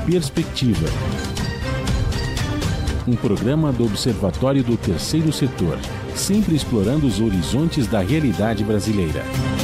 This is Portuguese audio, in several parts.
Perspectiva. Um programa do Observatório do Terceiro Setor, sempre explorando os horizontes da realidade brasileira.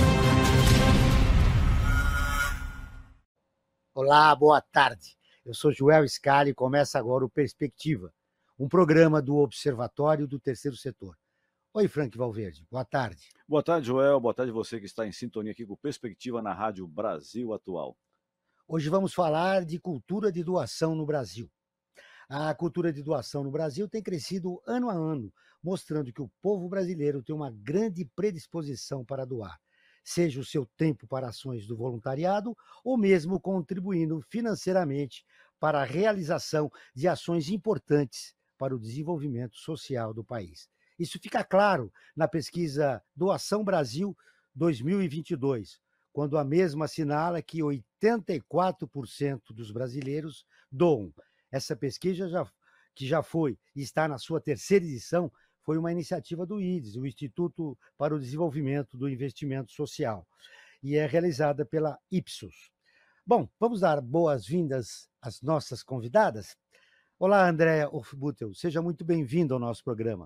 Olá, boa tarde. Eu sou Joel Scali e começa agora o Perspectiva, um programa do Observatório do Terceiro Setor. Oi, Frank Valverde, boa tarde. Boa tarde, Joel. Boa tarde você que está em sintonia aqui com Perspectiva na Rádio Brasil Atual. Hoje vamos falar de cultura de doação no Brasil. A cultura de doação no Brasil tem crescido ano a ano, mostrando que o povo brasileiro tem uma grande predisposição para doar, seja o seu tempo para ações do voluntariado ou mesmo contribuindo financeiramente para a realização de ações importantes para o desenvolvimento social do país. Isso fica claro na pesquisa Doação Brasil 2022, quando a mesma assinala que 84% dos brasileiros doam. Essa pesquisa, que já foi e está na sua terceira edição, foi uma iniciativa do IDES, o Instituto para o Desenvolvimento do Investimento Social, e é realizada pela Ipsos. Bom, vamos dar boas-vindas às nossas convidadas. Olá, Andréa Hofbüttel, seja muito bem-vinda ao nosso programa.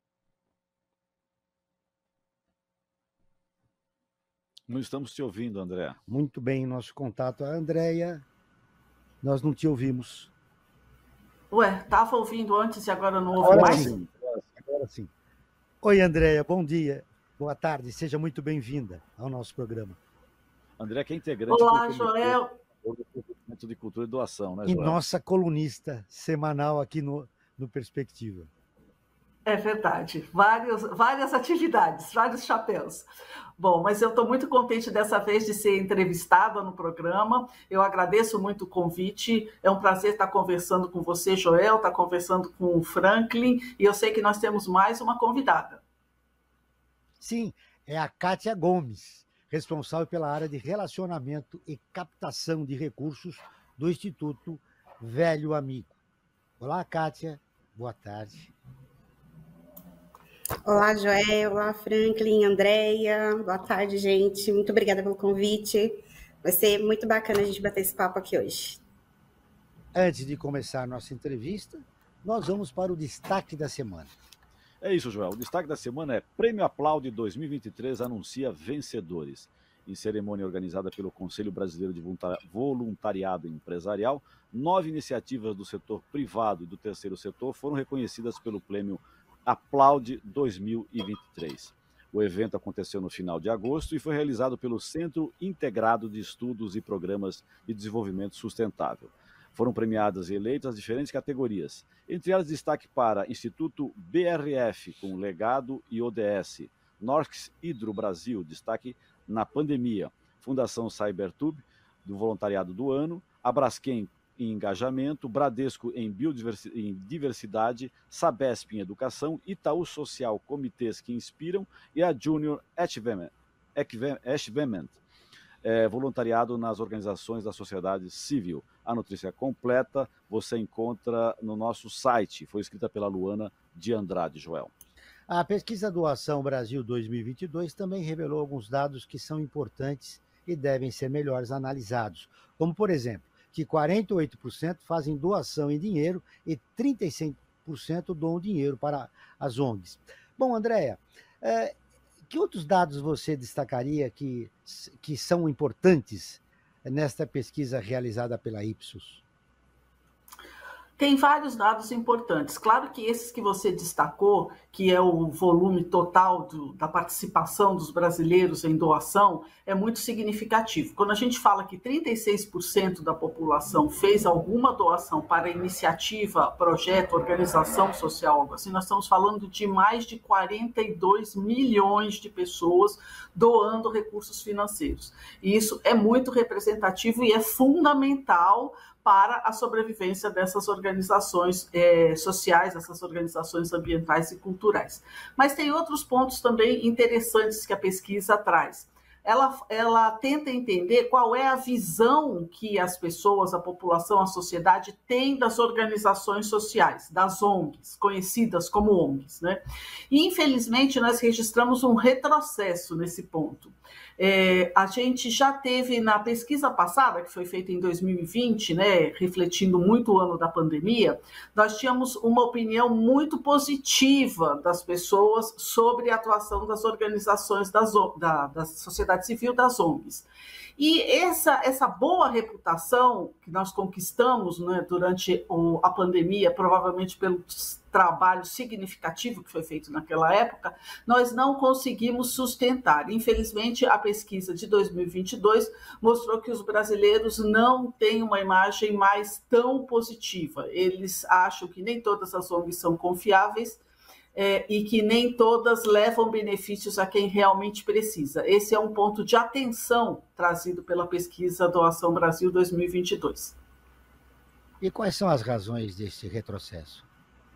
Não estamos te ouvindo, André. Muito bem, nosso contato. A Andréia, nós não te ouvimos. Ué, estava ouvindo antes e agora não ouve mais? Sim, agora sim. Oi, Andréia, bom dia. Boa tarde, seja muito bem-vinda ao nosso programa. André, que é integrante Olá, do Joel. Movimento de Cultura e Doação, né, E Joel? nossa colunista semanal aqui no Perspectiva. É verdade, várias atividades, vários chapéus. Bom, mas eu estou muito contente dessa vez de ser entrevistada no programa. Eu agradeço muito o convite. É um prazer estar conversando com você, Joel, estar conversando com o Franklin, e eu sei que nós temos mais uma convidada. Sim, é a Kátia Gomes, responsável pela área de relacionamento e captação de recursos do Instituto Velho Amigo. Olá, Kátia, boa tarde. Olá, Joel, olá, Franklin, Andréia, boa tarde, gente. Muito obrigada pelo convite. Vai ser muito bacana a gente bater esse papo aqui hoje. Antes de começar a nossa entrevista, nós vamos para o destaque da semana. É isso, Joel. O destaque da semana é Prêmio Aplaude 2023 anuncia vencedores. Em cerimônia organizada pelo Conselho Brasileiro de Voluntariado Empresarial, 9 iniciativas do setor privado e do terceiro setor foram reconhecidas pelo Prêmio Aplaude 2023. O evento aconteceu no final de agosto e foi realizado pelo Centro Integrado de Estudos e Programas de Desenvolvimento Sustentável. Foram premiadas e eleitas diferentes categorias. Entre elas, destaque para Instituto BRF, com Legado e ODS, Norx Hidro Brasil, destaque na pandemia, Fundação Cybertube, do Voluntariado do Ano, a Braskem em Engajamento, Bradesco em Diversidade, Sabesp em Educação, Itaú Social, Comitês que Inspiram e a Junior Achievement, voluntariado nas organizações da sociedade civil. A notícia completa você encontra no nosso site, foi escrita pela Luana de Andrade, Joel. A pesquisa Doação Brasil 2022 também revelou alguns dados que são importantes e devem ser melhores analisados, como, por exemplo, que 48% fazem doação em dinheiro e 35% doam dinheiro para as ONGs. Bom, Andréia, que outros dados você destacaria que são importantes nesta pesquisa realizada pela Ipsos? Tem vários dados importantes. Claro que esses que você destacou, que é o volume total da participação dos brasileiros em doação, é muito significativo. Quando a gente fala que 36% da população fez alguma doação para iniciativa, projeto, organização social, algo assim, nós estamos falando de mais de 42 milhões de pessoas doando recursos financeiros. E isso é muito representativo e é fundamental para a sobrevivência dessas organizações sociais, essas organizações ambientais e culturais. Mas tem outros pontos também interessantes que a pesquisa traz. Ela tenta entender qual é a visão que as pessoas, a população, a sociedade tem das organizações sociais, das ONGs, conhecidas como ONGs, né? E, infelizmente, nós registramos um retrocesso nesse ponto. A gente já teve na pesquisa passada, que foi feita em 2020, né, refletindo muito o ano da pandemia, nós tínhamos uma opinião muito positiva das pessoas sobre a atuação das organizações da sociedade civil, das ONGs. E essa boa reputação que nós conquistamos, né, durante a pandemia, provavelmente pelo trabalho significativo que foi feito naquela época, nós não conseguimos sustentar. Infelizmente, a pesquisa de 2022 mostrou que os brasileiros não têm uma imagem mais tão positiva. Eles acham que nem todas as ONGs são confiáveis, e que nem todas levam benefícios a quem realmente precisa. Esse é um ponto de atenção trazido pela pesquisa Doação Brasil 2022. E quais são as razões desse retrocesso?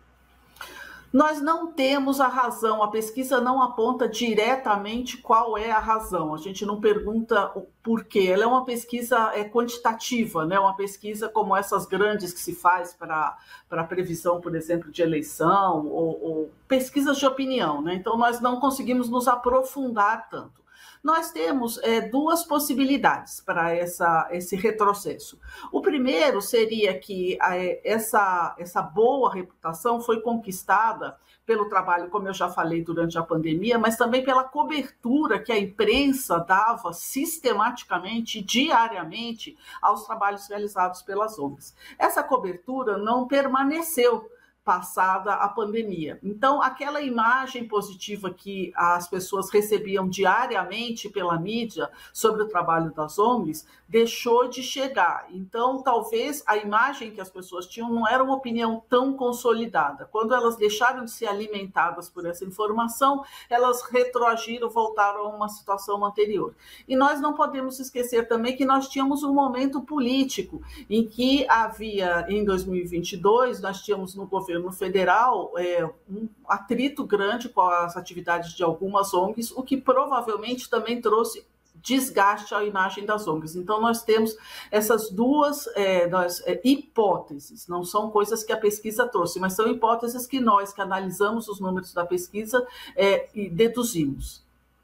Nós não temos a razão, a pesquisa não aponta diretamente qual é a razão, a gente não pergunta o porquê, ela é uma pesquisa quantitativa, né? Uma pesquisa como essas grandes que se faz para previsão, por exemplo, de eleição, ou pesquisas de opinião, né? Então nós não conseguimos nos aprofundar tanto. Nós temos duas possibilidades para esse retrocesso. O primeiro seria que essa boa reputação foi conquistada pelo trabalho, como eu já falei, durante a pandemia, mas também pela cobertura que a imprensa dava sistematicamente, diariamente, aos trabalhos realizados pelas ONGs. Essa cobertura não permaneceu passada a pandemia. Então, aquela imagem positiva que as pessoas recebiam diariamente pela mídia sobre o trabalho das ONGs deixou de chegar. Então, talvez a imagem que as pessoas tinham não era uma opinião tão consolidada. Quando elas deixaram de ser alimentadas por essa informação, elas retroagiram, voltaram a uma situação anterior. E nós não podemos esquecer também que nós tínhamos um momento político em que havia, em 2022, nós tínhamos no governo federal um atrito grande com as atividades de algumas ONGs, o que provavelmente também trouxe desgaste à imagem das ONGs. Então, nós temos essas duas hipóteses, não são coisas que a pesquisa trouxe, mas são hipóteses que nós, que analisamos os números da pesquisa, e deduzimos.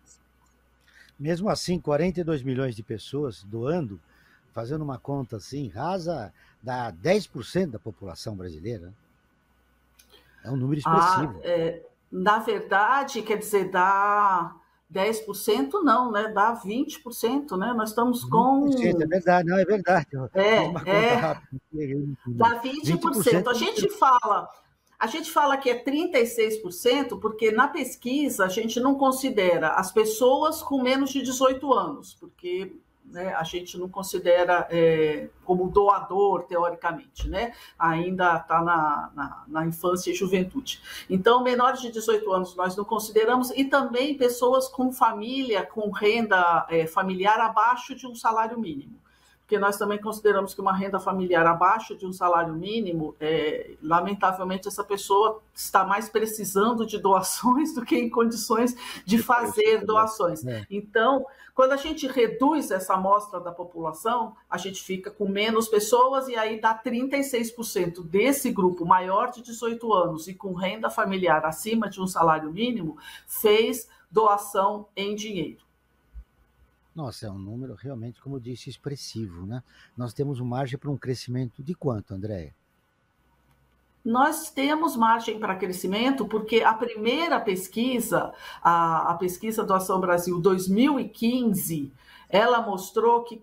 Mesmo assim, 42 milhões de pessoas doando, fazendo uma conta assim, rasa, dá 10% da população brasileira. É um número expressivo. Na verdade, quer dizer, dá 10% não, né? Dá 20%, né? Nós estamos com... 20%, é verdade, não, é verdade. Dá 20%. A gente fala que é 36% porque na pesquisa a gente não considera as pessoas com menos de 18 anos, porque... né, a gente não considera como doador, teoricamente, né? Ainda está na infância e juventude. Então, menores de 18 anos nós não consideramos, e também pessoas com família, com renda familiar abaixo de um salário mínimo. Porque nós também consideramos que uma renda familiar abaixo de um salário mínimo, lamentavelmente, essa pessoa está mais precisando de doações do que em condições de fazer doações. Então, quando a gente reduz essa amostra da população, a gente fica com menos pessoas e aí dá 36% desse grupo maior de 18 anos e com renda familiar acima de um salário mínimo, fez doação em dinheiro. Nossa, é um número realmente, como eu disse, expressivo, né? Nós temos margem para um crescimento de quanto, Andréia? Nós temos margem para crescimento porque a primeira pesquisa, a pesquisa Doação Brasil 2015, ela mostrou que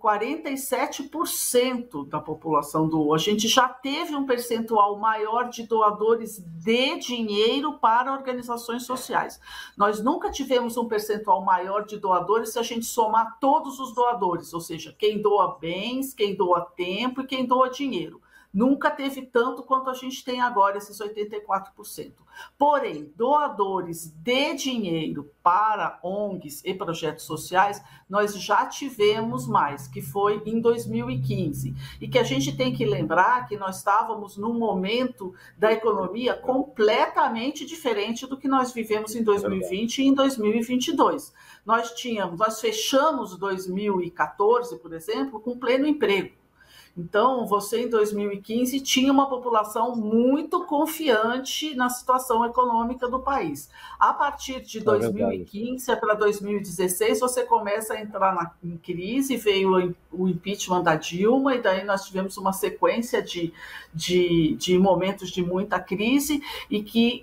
47% da população doou. A gente já teve um percentual maior de doadores de dinheiro para organizações sociais. Nós nunca tivemos um percentual maior de doadores se a gente somar todos os doadores, ou seja, quem doa bens, quem doa tempo e quem doa dinheiro. Nunca teve tanto quanto a gente tem agora, esses 84%. Porém, doadores de dinheiro para ONGs e projetos sociais, nós já tivemos mais, que foi em 2015. E que a gente tem que lembrar que nós estávamos num momento da economia completamente diferente do que nós vivemos em 2020 e em 2022. Nós fechamos 2014, por exemplo, com pleno emprego. Então, você em 2015 tinha uma população muito confiante na situação econômica do país. A partir de 2015 para 2016, você começa a entrar em crise, veio o impeachment da Dilma, e daí nós tivemos uma sequência de momentos de muita crise, e que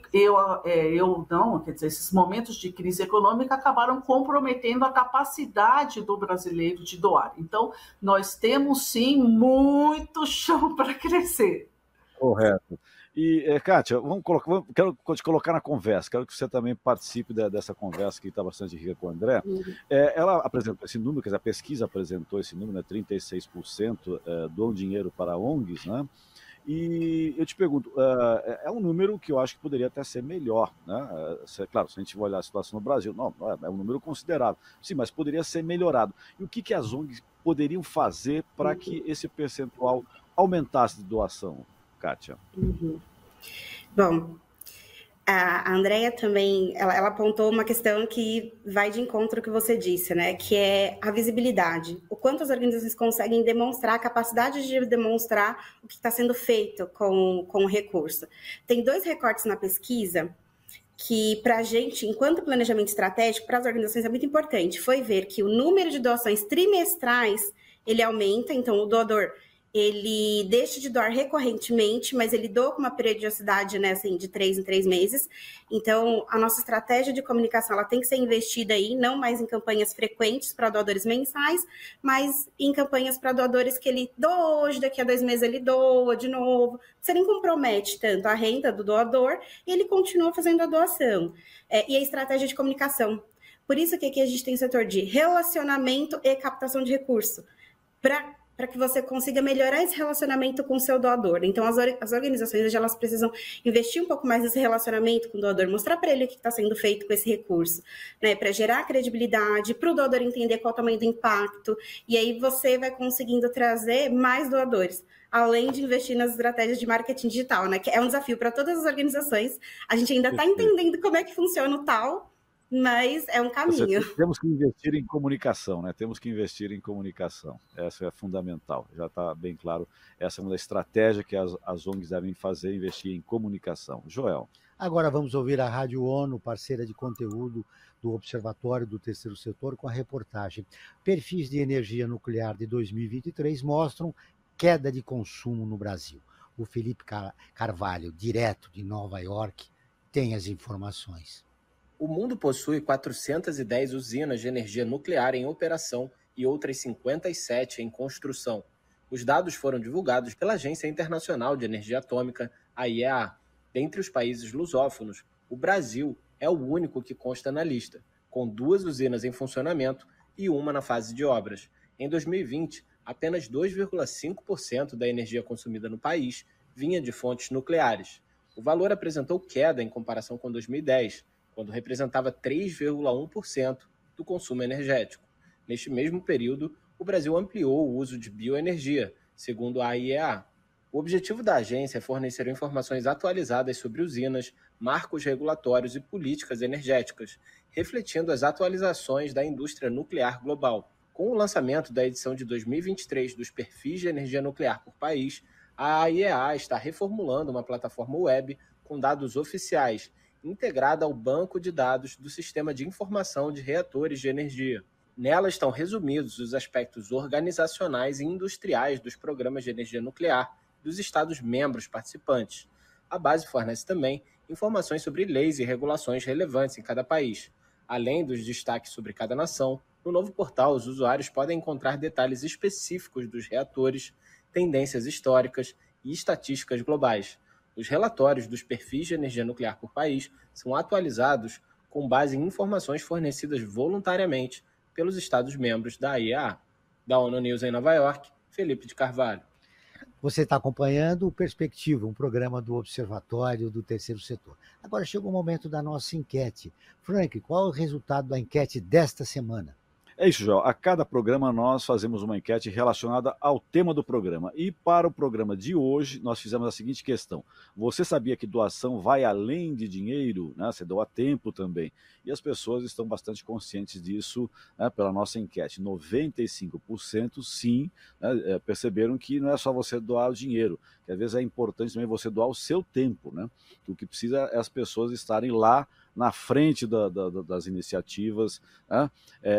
esses momentos de crise econômica acabaram comprometendo a capacidade do brasileiro de doar. Então, nós temos sim muito chão para crescer. Correto. E, Kátia, quero te colocar na conversa, quero que você também participe dessa conversa que está bastante rica com o André. Ela apresentou esse número, quer dizer, a pesquisa apresentou esse número, né, 36% doam dinheiro para ONGs, né? E eu te pergunto, é um número que eu acho que poderia até ser melhor, né? Claro, se a gente olhar a situação no Brasil, não, é um número considerável. Sim, mas poderia ser melhorado. E o que as ONGs poderiam fazer para que esse percentual aumentasse de doação, Kátia? Bom, a Andrea também, ela apontou uma questão que vai de encontro ao que você disse, né? Que é a visibilidade. O quanto as organizações conseguem demonstrar, a capacidade de demonstrar o que está sendo feito com o recurso. Tem 2 recortes na pesquisa que, para a gente, enquanto planejamento estratégico, para as organizações é muito importante. Foi ver que o número de doações trimestrais, ele aumenta, então o doador, ele deixa de doar recorrentemente, mas ele doa com uma periodicidade, né, assim, de 3 em 3 meses. Então, a nossa estratégia de comunicação ela tem que ser investida aí, não mais em campanhas frequentes para doadores mensais, mas em campanhas para doadores que ele doa hoje, daqui a 2 meses ele doa de novo. Você nem compromete tanto a renda do doador e ele continua fazendo a doação. E a estratégia de comunicação. Por isso que aqui a gente tem o setor de relacionamento e captação de recurso, para que você consiga melhorar esse relacionamento com o seu doador. Então, as organizações hoje, elas precisam investir um pouco mais nesse relacionamento com o doador, mostrar para ele o que está sendo feito com esse recurso, né, para gerar credibilidade, para o doador entender qual é o tamanho do impacto, e aí você vai conseguindo trazer mais doadores, além de investir nas estratégias de marketing digital, né, que é um desafio para todas as organizações. A gente ainda está entendendo como é que funciona o tal, mas é um caminho. Temos que investir em comunicação, né? Temos que investir em comunicação. Essa é fundamental. Já está bem claro. Essa é uma estratégia que as ONGs devem fazer, investir em comunicação. Joel. Agora vamos ouvir a Rádio ONU, parceira de conteúdo do Observatório do Terceiro Setor, com a reportagem. Perfis de energia nuclear de 2023 mostram queda de consumo no Brasil. O Felipe Carvalho, direto de Nova York, tem as informações. O mundo possui 410 usinas de energia nuclear em operação e outras 57 em construção. Os dados foram divulgados pela Agência Internacional de Energia Atômica, a IEA. Dentre os países lusófonos, o Brasil é o único que consta na lista, com 2 usinas em funcionamento e uma na fase de obras. Em 2020, apenas 2,5% da energia consumida no país vinha de fontes nucleares. O valor apresentou queda em comparação com 2010, quando representava 3,1% do consumo energético. Neste mesmo período, o Brasil ampliou o uso de bioenergia, segundo a IEA. O objetivo da agência é fornecer informações atualizadas sobre usinas, marcos regulatórios e políticas energéticas, refletindo as atualizações da indústria nuclear global. Com o lançamento da edição de 2023 dos perfis de energia nuclear por país, a IEA está reformulando uma plataforma web com dados oficiais, integrada ao banco de dados do Sistema de Informação de Reatores de Energia. Nela estão resumidos os aspectos organizacionais e industriais dos programas de energia nuclear dos Estados-membros participantes. A base fornece também informações sobre leis e regulações relevantes em cada país. Além dos destaques sobre cada nação, no novo portal os usuários podem encontrar detalhes específicos dos reatores, tendências históricas e estatísticas globais. Os relatórios dos perfis de energia nuclear por país são atualizados com base em informações fornecidas voluntariamente pelos Estados-membros da IEA. Da ONU News em Nova York, Felipe de Carvalho. Você está acompanhando o Perspectiva, um programa do Observatório do Terceiro Setor. Agora chegou o momento da nossa enquete. Frank, qual é o resultado da enquete desta semana? É isso, João. A cada programa nós fazemos uma enquete relacionada ao tema do programa. E para o programa de hoje, nós fizemos a seguinte questão. Você sabia que doação vai além de dinheiro? Né? Você doa tempo também. E as pessoas estão bastante conscientes disso, né, pela nossa enquete. 95% sim, né, perceberam que não é só você doar o dinheiro, que às vezes é importante também você doar o seu tempo. Né? O que precisa é as pessoas estarem lá na frente das iniciativas, né?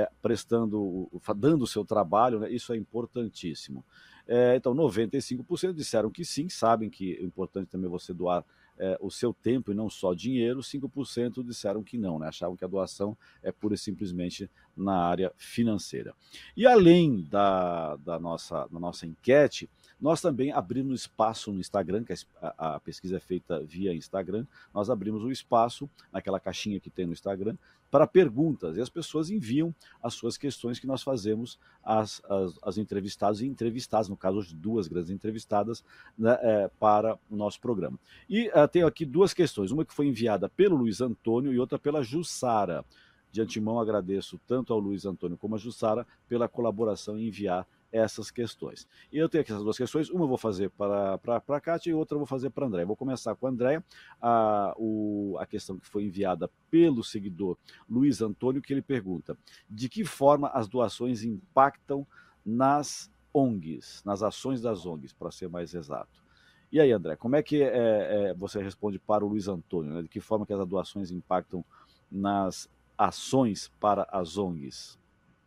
Dando o seu trabalho, né? Isso é importantíssimo. Então, 95% disseram que sim, sabem que é importante também você doar o seu tempo e não só dinheiro. 5% disseram que não, né? Achavam que a doação é pura e simplesmente na área financeira. E além da nossa enquete, nós também abrimos espaço no Instagram, que a pesquisa é feita via Instagram. Nós abrimos o espaço naquela caixinha que tem no Instagram para perguntas, e as pessoas enviam as suas questões que nós fazemos às entrevistadas e entrevistadas, no caso hoje 2 grandes entrevistadas, né, para o nosso programa. E tenho aqui 2 questões, uma que foi enviada pelo Luiz Antônio e outra pela Jussara. De antemão agradeço tanto ao Luiz Antônio como à Jussara pela colaboração em enviar essas questões. E eu tenho aqui essas 2 questões, uma eu vou fazer para a Kátia e outra eu vou fazer para a Andréia. Vou começar com a Andréia, a questão que foi enviada pelo seguidor Luiz Antônio, que ele pergunta: de que forma as doações impactam nas ONGs, nas ações das ONGs, para ser mais exato. E aí, André, como é que você responde para o Luiz Antônio, né? De que forma que as doações impactam nas ações para as ONGs?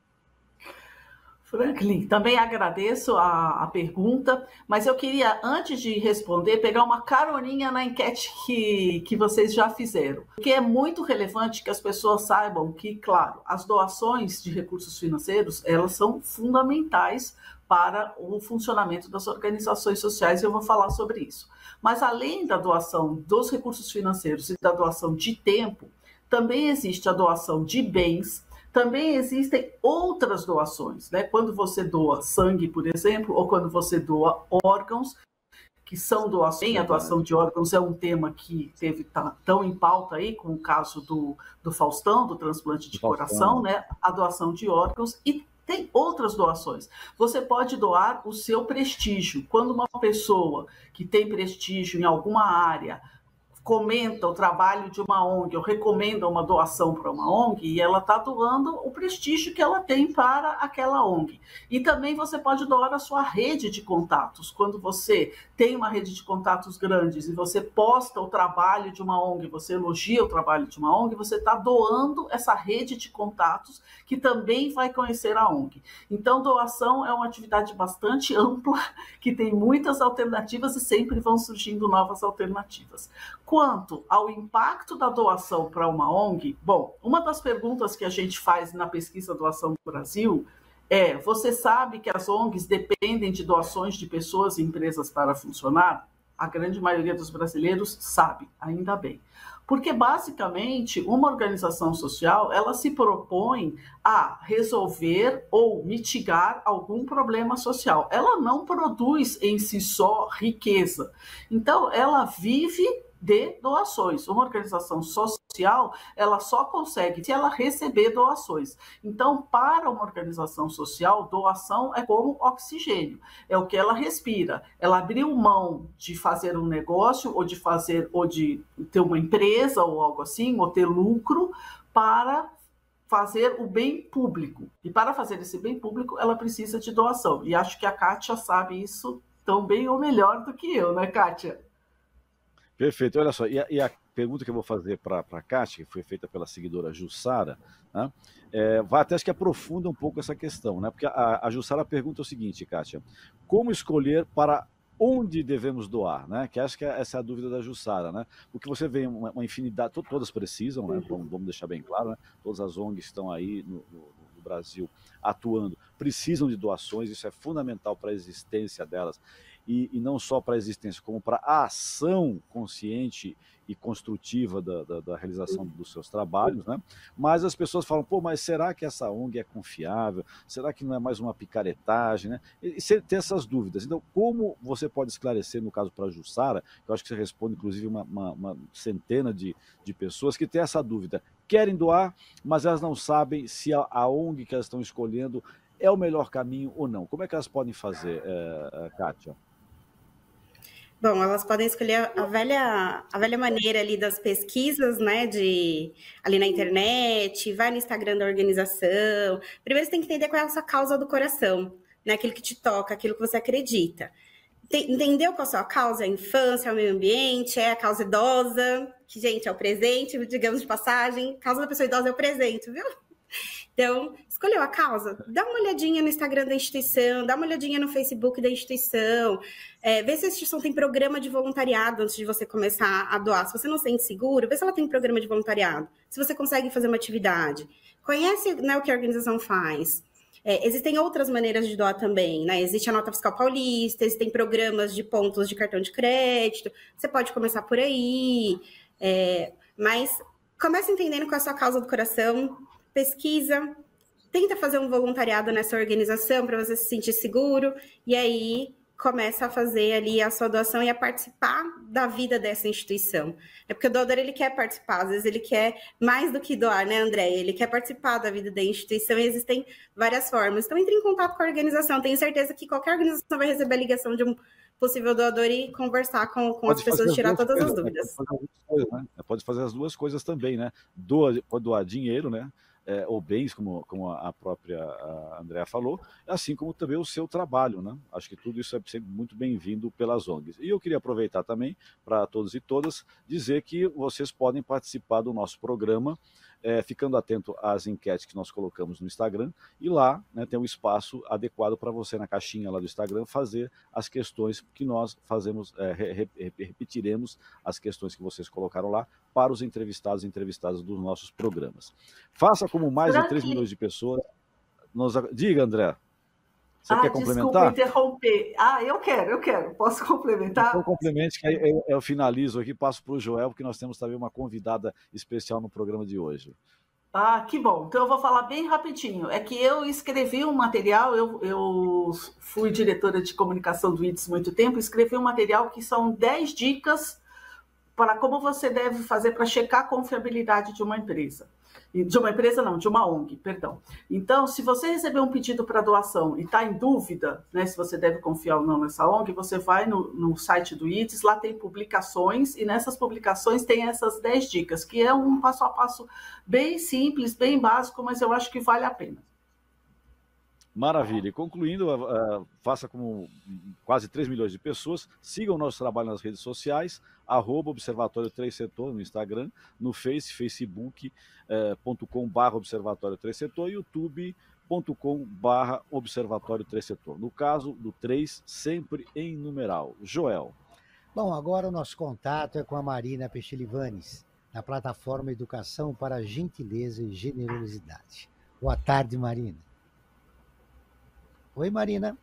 Franklin, também agradeço a pergunta, mas eu queria, antes de responder, pegar uma caroninha na enquete que vocês já fizeram. Porque é muito relevante que as pessoas saibam que, claro, as doações de recursos financeiros, elas são fundamentais para o funcionamento das organizações sociais, e eu vou falar sobre isso. Mas além da doação dos recursos financeiros e da doação de tempo, também existe a doação de bens. Também existem outras doações, né? Quando você doa sangue, por exemplo, ou quando você doa órgãos, que são doações. A doação de órgãos é um tema que tá tão em pauta aí, com o caso do Faustão, do transplante de coração, né? A doação de órgãos. E tem outras doações. Você pode doar o seu prestígio. Quando uma pessoa que tem prestígio em alguma área comenta o trabalho de uma ONG, ou recomenda uma doação para uma ONG, e ela está doando o prestígio que ela tem para aquela ONG. E também você pode doar a sua rede de contatos. Quando você tem uma rede de contatos grandes e você posta o trabalho de uma ONG, você elogia o trabalho de uma ONG, você está doando essa rede de contatos que também vai conhecer a ONG. Então, doação é uma atividade bastante ampla, que tem muitas alternativas e sempre vão surgindo novas alternativas. Quanto ao impacto da doação para uma ONG, bom, uma das perguntas que a gente faz na pesquisa Doação Brasil é: você sabe que as ONGs dependem de doações de pessoas e empresas para funcionar? A grande maioria dos brasileiros sabe, ainda bem. Porque, basicamente, uma organização social, ela se propõe a resolver ou mitigar algum problema social. Ela não produz em si só riqueza. Então, ela vive de doações. Uma organização social, ela só consegue se ela receber doações. Então, para uma organização social, doação é como oxigênio, é o que ela respira. Ela abriu mão de fazer um negócio, ou de ter uma empresa, ou algo assim, ou ter lucro, para fazer o bem público. E para fazer esse bem público, ela precisa de doação. E acho que a Kátia sabe isso tão bem ou melhor do que eu, né, Kátia? Perfeito, olha só, e a pergunta que eu vou fazer para a Kátia, que foi feita pela seguidora Jussara, né, vai até, acho que aprofunda um pouco essa questão, né, porque a Jussara pergunta o seguinte, Kátia: como escolher para onde devemos doar, né, que acho que essa é a dúvida da Jussara, né, porque você vê uma infinidade, todas precisam, né, vamos deixar bem claro, né, todas as ONGs estão aí no Brasil atuando, precisam de doações, isso é fundamental para a existência delas, e não só para a existência, como para a ação consciente e construtiva da realização dos seus trabalhos, né? Mas as pessoas falam, pô, mas será que essa ONG é confiável? Será que não é mais uma picaretagem, né? E você tem essas dúvidas. Então, como você pode esclarecer, no caso para a Jussara, que eu acho que você responde, inclusive, uma centena de pessoas que têm essa dúvida, querem doar, mas elas não sabem se a ONG que elas estão escolhendo é o melhor caminho ou não. Como é que elas podem fazer, Kátia? Bom, elas podem escolher a velha maneira ali das pesquisas, né, ali na internet, vai no Instagram da organização. Primeiro você tem que entender qual é a sua causa do coração, né, aquilo que te toca, aquilo que você acredita. Entendeu qual é a sua causa? É a infância, é o meio ambiente, é a causa idosa, que, gente, é o presente, digamos de passagem. A causa da pessoa idosa é o presente, viu? Então, escolheu a causa? Dá uma olhadinha no Instagram da instituição, dá uma olhadinha no Facebook da instituição, vê se a instituição tem programa de voluntariado antes de você começar a doar. Se você não se sente seguro, vê se ela tem programa de voluntariado, se você consegue fazer uma atividade. Conhece, né, o que a organização faz. Existem outras maneiras de doar também, né? Existe a Nota Fiscal Paulista, existem programas de pontos de cartão de crédito, você pode começar por aí, mas comece entendendo qual é a sua causa do coração, pesquisa, tenta fazer um voluntariado nessa organização para você se sentir seguro, e aí começa a fazer ali a sua doação e a participar da vida dessa instituição. É porque o doador, ele quer participar, às vezes ele quer mais do que doar, né, André? Ele quer participar da vida da instituição e existem várias formas. Então, entre em contato com a organização. Tenho certeza que qualquer organização vai receber a ligação de um possível doador e conversar com as pessoas e tirar todas as dúvidas. Pode fazer as duas coisas também, né? Pode doar dinheiro, né? Ou bens, como a própria Andréa falou, assim como também o seu trabalho, né? Acho que tudo isso é sempre muito bem-vindo pelas ONGs. E eu queria aproveitar também, para todos e todas, dizer que vocês podem participar do nosso programa, ficando atento às enquetes que nós colocamos no Instagram, e lá, né, tem um espaço adequado para você, na caixinha lá do Instagram, fazer as questões que nós fazemos, repetiremos as questões que vocês colocaram lá para os entrevistados e entrevistadas dos nossos programas. Faça como mais de 3 milhões de pessoas. Diga, André. Você quer complementar? Desculpa interromper. Eu quero. Posso complementar? Então, complemente, que aí eu finalizo aqui, passo para o Joel, porque nós temos também uma convidada especial no programa de hoje. Que bom. Então, eu vou falar bem rapidinho. É que eu escrevi um material, eu fui diretora de comunicação do IDES há muito tempo, escrevi um material que são 10 dicas para como você deve fazer para checar a confiabilidade de uma empresa. De uma empresa não, de uma ONG, perdão. Então, se você receber um pedido para doação e está em dúvida, né, se você deve confiar ou não nessa ONG, você vai no site do IDES, lá tem publicações, e nessas publicações tem essas 10 dicas, que é um passo a passo bem simples, bem básico, mas eu acho que vale a pena. Maravilha. E concluindo, faça como quase 3 milhões de pessoas, sigam o nosso trabalho nas redes sociais, @Observatório 3 Setor no Instagram, no facebook.com/Observatório 3 Setor e youtube.com/Observatório 3 Setor. No caso do 3, sempre em numeral. Joel. Bom, agora o nosso contato é com a Marina Pechilivanes, na plataforma Educação para Gentileza e Generosidade. Boa tarde, Marina. Oi, Marina.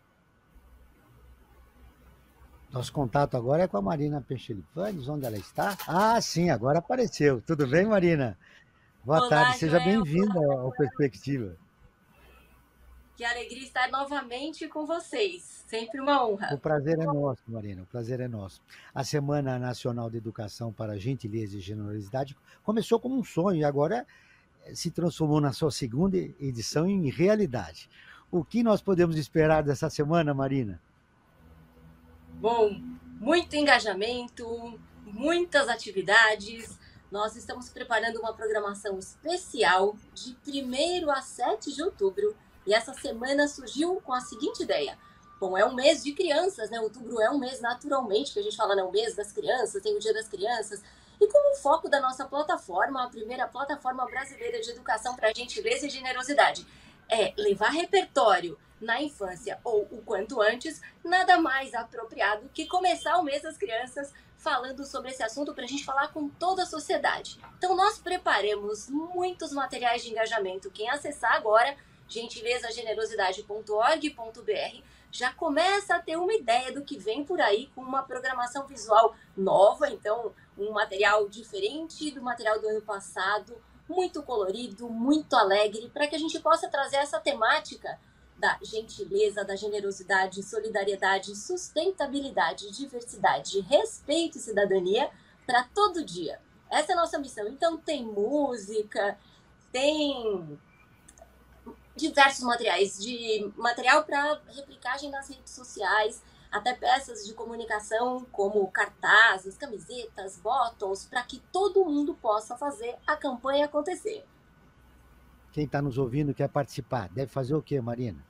Nosso contato agora é com a Marina Pechilivanes, onde ela está? Sim, agora apareceu. Tudo bem, Marina? Boa tarde, seja bem-vinda ao Perspectiva. Que alegria estar novamente com vocês, sempre uma honra. O prazer é nosso, Marina, o prazer é nosso. A Semana Nacional de Educação para Gentileza e Generosidade começou como um sonho e agora se transformou na sua segunda edição em realidade. O que nós podemos esperar dessa semana, Marina? Bom, muito engajamento, muitas atividades. Nós estamos preparando uma programação especial de 1º a 7 de outubro. E essa semana surgiu com a seguinte ideia. Bom, é um mês de crianças, né? Outubro é um mês naturalmente, que a gente fala, né? O mês das crianças, tem o Dia das Crianças. E como o foco da nossa plataforma, a primeira plataforma brasileira de educação para gentileza e generosidade, é levar repertório na infância ou o quanto antes, nada mais apropriado que começar o mês das crianças falando sobre esse assunto para a gente falar com toda a sociedade. Então nós preparamos muitos materiais de engajamento. Quem acessar agora gentilezagenerosidade.org.br, já começa a ter uma ideia do que vem por aí com uma programação visual nova, então um material diferente do material do ano passado, muito colorido, muito alegre, para que a gente possa trazer essa temática da gentileza, da generosidade, solidariedade, sustentabilidade, diversidade, respeito e cidadania para todo dia. Essa é a nossa missão. Então tem música, tem diversos materiais, de material para replicagem nas redes sociais, até peças de comunicação como cartazes, camisetas, bottoms, para que todo mundo possa fazer a campanha acontecer. Quem está nos ouvindo quer participar, deve fazer o quê, Marina?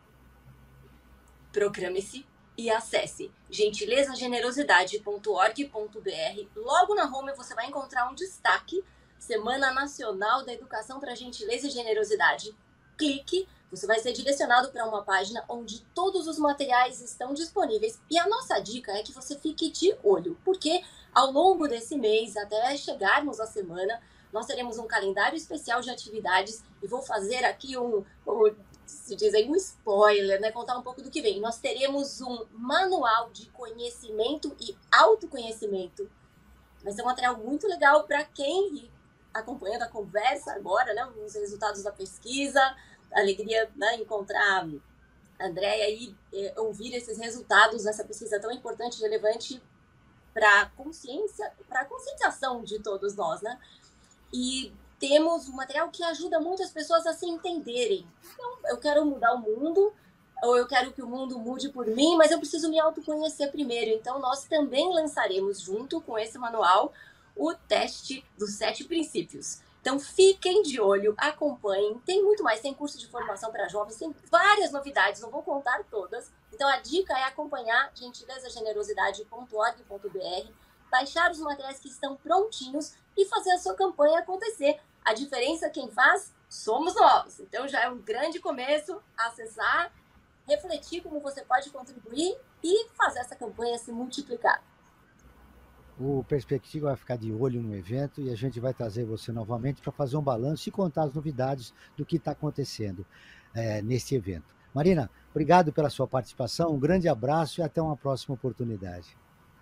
Programe-se e acesse gentilezagenerosidade.org.br. Logo na home você vai encontrar um destaque, Semana Nacional da Educação para Gentileza e Generosidade. Clique, você vai ser direcionado para uma página onde todos os materiais estão disponíveis. E a nossa dica é que você fique de olho, porque ao longo desse mês, até chegarmos à semana, nós teremos um calendário especial de atividades e vou fazer aqui como se diz aí, um spoiler, né? Contar um pouco do que vem. Nós teremos um manual de conhecimento e autoconhecimento. Vai ser um material muito legal para quem acompanhando a conversa agora, né, os resultados da pesquisa, alegria, né, encontrar a Andréia e ouvir esses resultados dessa pesquisa tão importante e relevante para a conscientização de todos nós, né? E temos um material que ajuda muitas pessoas a se entenderem. Então, eu quero mudar o mundo, ou eu quero que o mundo mude por mim, mas eu preciso me autoconhecer primeiro. Então, nós também lançaremos, junto com esse manual, o teste dos 7 princípios. Então, fiquem de olho, acompanhem. Tem muito mais, tem curso de formação para jovens, tem várias novidades, não vou contar todas. Então, a dica é acompanhar gentilezagenerosidade.org.br, baixar os materiais que estão prontinhos e fazer a sua campanha acontecer. A diferença quem faz somos nós. Então, já é um grande começo acessar, refletir como você pode contribuir e fazer essa campanha se multiplicar. O Perspectiva vai ficar de olho no evento e a gente vai trazer você novamente para fazer um balanço e contar as novidades do que está acontecendo nesse evento. Marina, obrigado pela sua participação, um grande abraço e até uma próxima oportunidade.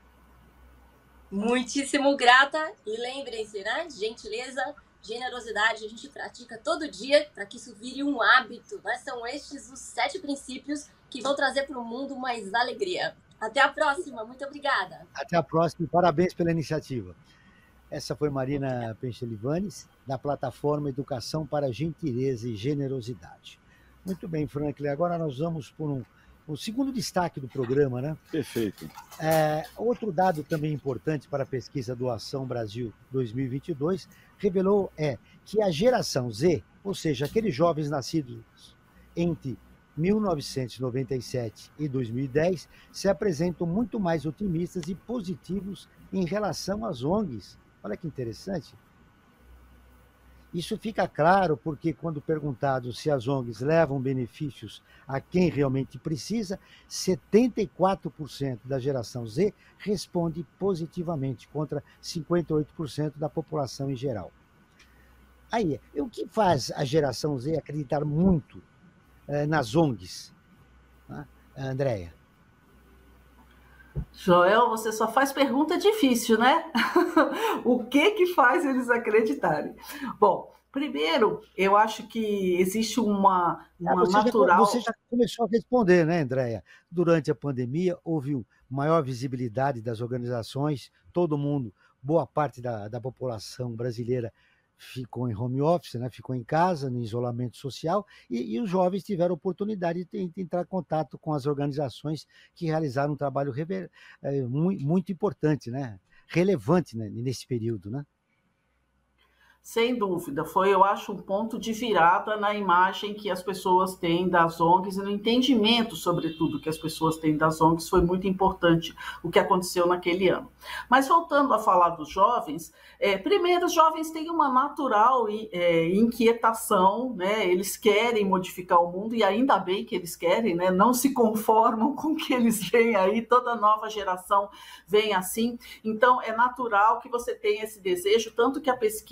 Muitíssimo grata e lembrem-se, né? Gentileza, generosidade, a gente pratica todo dia para que isso vire um hábito, né? São estes os 7 princípios que vão trazer para o mundo mais alegria. Até a próxima, muito obrigada. Até a próxima e parabéns pela iniciativa. Essa foi Marina Penchelivanes, da plataforma Educação para Gentileza e Generosidade. Muito bem, Franklin, agora nós vamos por o segundo destaque do programa, né? Perfeito. Outro dado também importante para a pesquisa Doação Brasil 2022 revelou que a geração Z, ou seja, aqueles jovens nascidos entre 1997 e 2010, se apresentam muito mais otimistas e positivos em relação às ONGs. Olha que interessante. Isso fica claro porque, quando perguntado se as ONGs levam benefícios a quem realmente precisa, 74% da geração Z responde positivamente, contra 58% da população em geral. Aí, o que faz a geração Z acreditar muito nas ONGs, né? Andréia? Joel, você só faz pergunta difícil, né? O que faz eles acreditarem? Bom, primeiro, eu acho que existe uma natural... Você já começou a responder, né, Andréia? Durante a pandemia, houve maior visibilidade das organizações, todo mundo, boa parte da população brasileira ficou em home office, né? Ficou em casa, no isolamento social, e os jovens tiveram a oportunidade de entrar em contato com as organizações que realizaram um trabalho muito importante, né? Relevante, né? Nesse período, né? Sem dúvida, eu acho, um ponto de virada na imagem que as pessoas têm das ONGs e no entendimento, sobretudo, que as pessoas têm das ONGs. Foi muito importante o que aconteceu naquele ano. Mas voltando a falar dos jovens, primeiro, os jovens têm uma natural inquietação, né? Eles querem modificar o mundo e ainda bem que eles querem, né? Não se conformam com o que eles veem aí, toda nova geração vem assim. Então, é natural que você tenha esse desejo, tanto que a pesquisa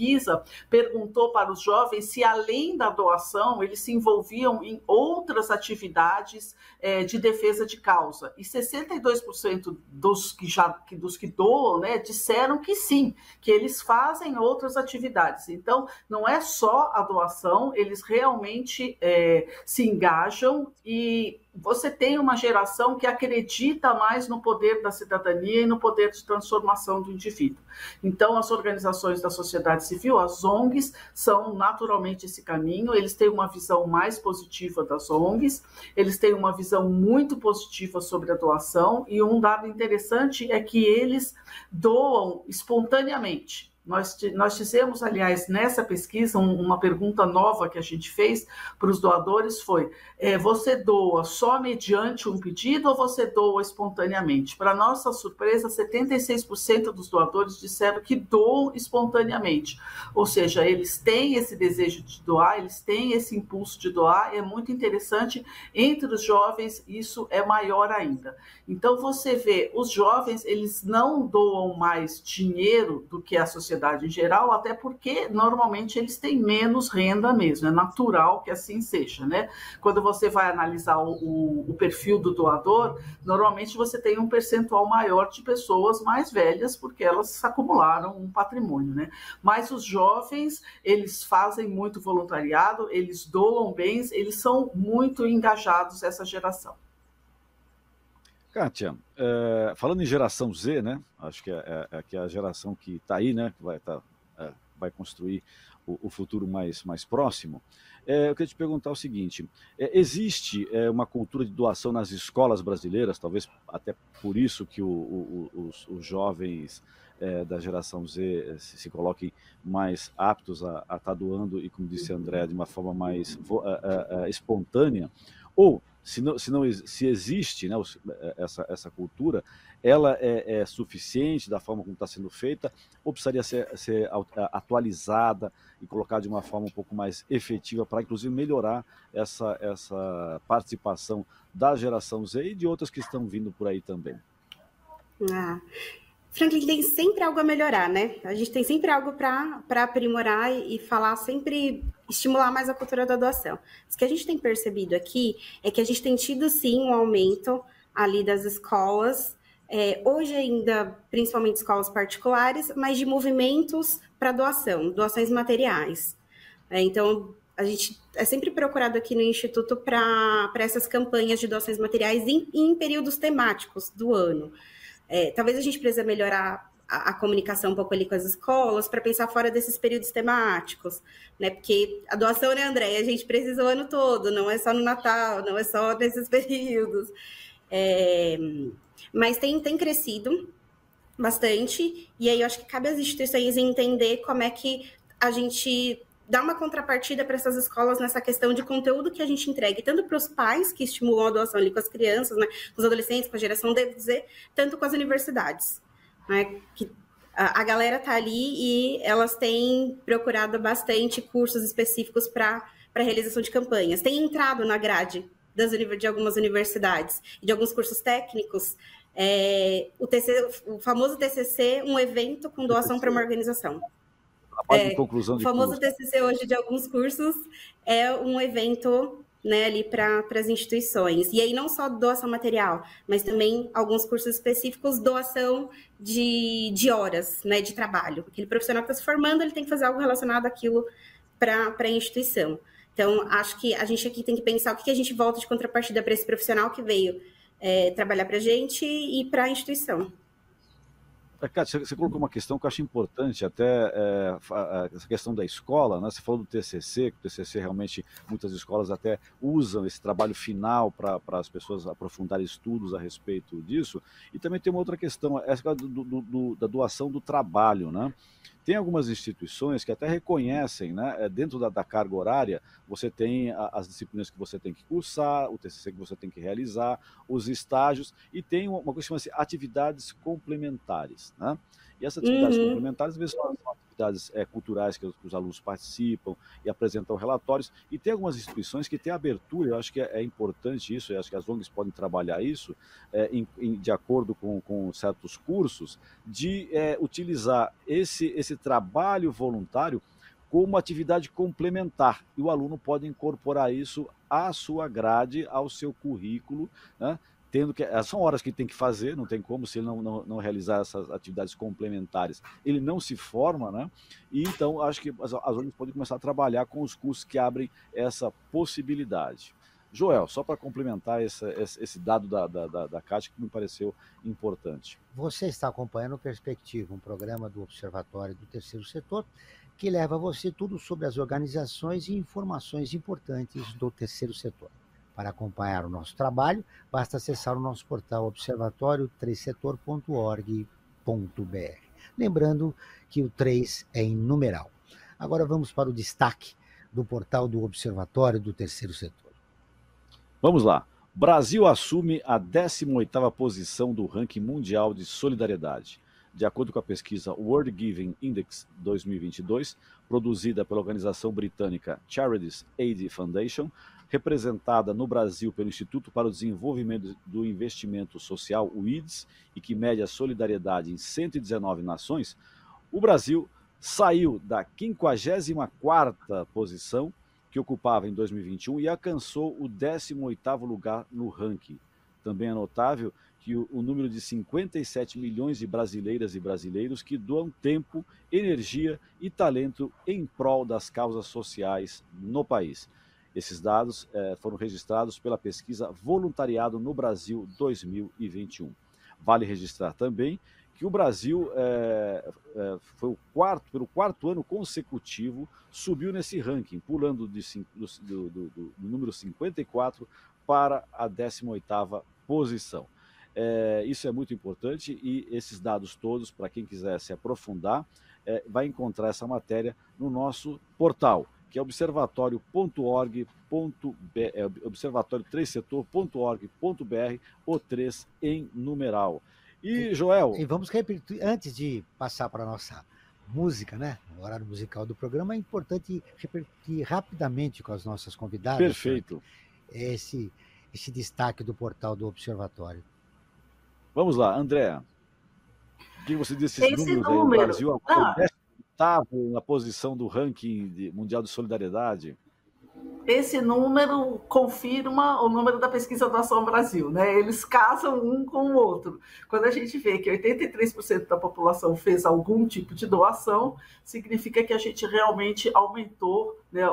perguntou para os jovens se, além da doação, eles se envolviam em outras atividades de defesa de causa. E 62% dos que doam, né, disseram que sim, que eles fazem outras atividades. Então, não é só a doação, eles realmente se engajam, e você tem uma geração que acredita mais no poder da cidadania e no poder de transformação do indivíduo. Então, as organizações da sociedade civil, as ONGs, são naturalmente esse caminho. Eles têm uma visão mais positiva das ONGs, eles têm uma visão muito positiva sobre a doação, e um dado interessante é que eles doam espontaneamente. Nós fizemos, aliás, nessa pesquisa, uma pergunta nova que a gente fez para os doadores foi: você doa só mediante um pedido ou você doa espontaneamente? Para nossa surpresa, 76% dos doadores disseram que doam espontaneamente. Ou seja, eles têm esse desejo de doar, eles têm esse impulso de doar. É muito interessante. Entre os jovens, isso é maior ainda. Então, você vê, os jovens, eles não doam mais dinheiro do que a sociedade em geral, até porque normalmente eles têm menos renda mesmo, é natural que assim seja, né? Quando você vai analisar o perfil do doador, normalmente você tem um percentual maior de pessoas mais velhas, porque elas acumularam um patrimônio, né? Mas os jovens, eles fazem muito voluntariado, eles doam bens, eles são muito engajados, essa geração. Kátia, falando em geração Z, né? Acho que é a geração que está aí, né? Que vai construir o futuro mais próximo. Eu queria te perguntar o seguinte: existe uma cultura de doação nas escolas brasileiras, talvez até por isso que os jovens da geração Z se coloquem mais aptos a estar doando e, como disse a Andréa, de uma forma mais espontânea, ou se existe, né, essa cultura, ela é suficiente da forma como está sendo feita, ou precisaria ser atualizada e colocada de uma forma um pouco mais efetiva para, inclusive, melhorar essa participação da geração Z e de outras que estão vindo por aí também? Franklin, tem sempre algo a melhorar, né? A gente tem sempre algo para aprimorar e falar, sempre estimular mais a cultura da doação. O que a gente tem percebido aqui é que a gente tem tido, sim, um aumento ali das escolas, hoje ainda, principalmente escolas particulares, mas de movimentos para doação, doações materiais. Então, a gente é sempre procurado aqui no Instituto para essas campanhas de doações materiais em períodos temáticos do ano. Talvez a gente precise melhorar a comunicação um pouco ali com as escolas para pensar fora desses períodos temáticos, né? Porque a doação, né, Andréia, a gente precisa o ano todo, não é só no Natal, não é só nesses períodos. Mas tem crescido bastante, e aí eu acho que cabe às instituições entender como é que a gente dá uma contrapartida para essas escolas nessa questão de conteúdo que a gente entregue, tanto para os pais que estimulam a doação ali com as crianças, né, com os adolescentes, com a geração Z, tanto com as universidades, né, que a galera está ali e elas têm procurado bastante cursos específicos para realização de campanhas. Tem entrado na grade de algumas universidades e de alguns cursos técnicos, o famoso TCC, um evento com doação para uma organização. Conclusão o famoso TCC hoje de alguns cursos é um evento, né, ali para as instituições. E aí não só doação material, mas também alguns cursos específicos, doação de horas, né, de trabalho. Aquele profissional que está se formando, ele tem que fazer algo relacionado àquilo para a instituição. Então, acho que a gente aqui tem que pensar o que a gente volta de contrapartida para esse profissional que veio trabalhar para a gente e para a instituição. Kátia, você colocou uma questão que eu acho importante, até essa questão da escola, né? Você falou do TCC, que o TCC realmente, muitas escolas até usam esse trabalho final para as pessoas aprofundarem estudos a respeito disso, e também tem uma outra questão, essa da doação do trabalho, né? Tem algumas instituições que até reconhecem, né, dentro da carga horária, você tem as disciplinas que você tem que cursar, o TCC que você tem que realizar, os estágios, e tem uma coisa que chama-se atividades complementares, né? E essas atividades complementares, às vezes, são atividades culturais que os alunos participam e apresentam relatórios, e tem algumas instituições que têm abertura, eu acho que é importante isso, eu acho que as ONGs podem trabalhar isso, de acordo com certos cursos, de utilizar esse trabalho voluntário como uma atividade complementar. E o aluno pode incorporar isso à sua grade, ao seu currículo, né? São horas que ele tem que fazer, não tem como, se ele não realizar essas atividades complementares, ele não se forma, né? E então acho que as alunos podem começar a trabalhar com os cursos que abrem essa possibilidade. Joel, só para complementar esse dado da Kátia, que me pareceu importante. Você está acompanhando o Perspectiva, um programa do Observatório do Terceiro Setor, que leva a você tudo sobre as organizações e informações importantes do terceiro setor. Para acompanhar o nosso trabalho, basta acessar o nosso portal observatório3setor.org.br. Lembrando que o 3 é em numeral. Agora vamos para o destaque do portal do Observatório do Terceiro Setor. Vamos lá. Brasil assume a 18ª posição do ranking mundial de solidariedade. De acordo com a pesquisa World Giving Index 2022, produzida pela organização britânica Charities Aid Foundation, representada no Brasil pelo Instituto para o Desenvolvimento do Investimento Social, o IDES, e que mede a solidariedade em 119 nações, o Brasil saiu da 54ª posição, que ocupava em 2021, e alcançou o 18º lugar no ranking. Também é notável que o número de 57 milhões de brasileiras e brasileiros que doam tempo, energia e talento em prol das causas sociais no país. Esses dados foram registrados pela pesquisa Voluntariado no Brasil 2021. Vale registrar também que o Brasil, pelo quarto ano consecutivo, subiu nesse ranking, pulando do número 54 para a 18ª posição. Isso é muito importante e esses dados todos, para quem quiser se aprofundar, vai encontrar essa matéria no nosso portal, que é observatório3setor.org.br, o 3 em numeral. E, Joel... E vamos repetir, antes de passar para a nossa música, né? O horário musical do programa, é importante repetir rapidamente com as nossas convidadas. Perfeito. Esse destaque do portal do Observatório. Vamos lá, André. O que você disse desses números aí? O Brasil foi 18º na posição do ranking mundial de solidariedade. Esse número confirma o número da pesquisa Doação Brasil, né? Eles casam um com o outro. Quando a gente vê que 83% da população fez algum tipo de doação, significa que a gente realmente aumentou, né,